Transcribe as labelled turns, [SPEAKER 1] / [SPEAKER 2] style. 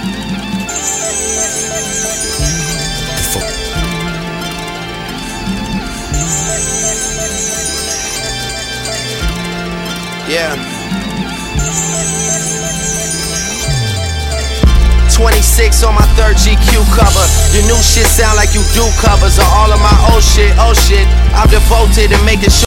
[SPEAKER 1] Yeah. 26 on my third GQ cover. Your new shit sound like you do covers of all of my old shit. Oh shit, I'm devoted to making sure